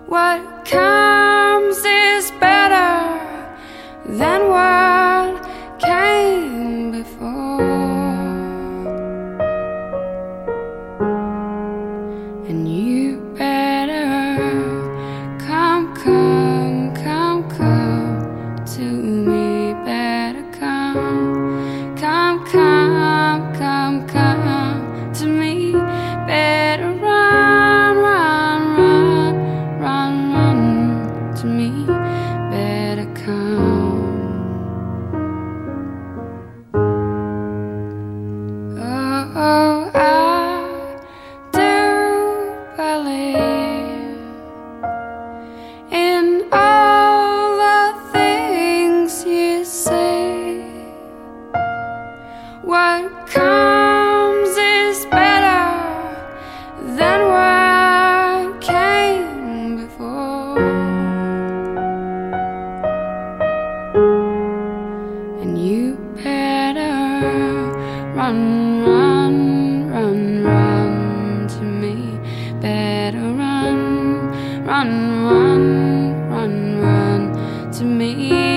What comes is better than what came before, and you better come, come, come, come to me. Better come, come, come, come, come to me. Better run, run, run, run, run to me. Better come. Oh, I do believe in all the things you say. What comes is better than what came before, and you better run, run, run, run to me. Better run, run, run, run, run to me.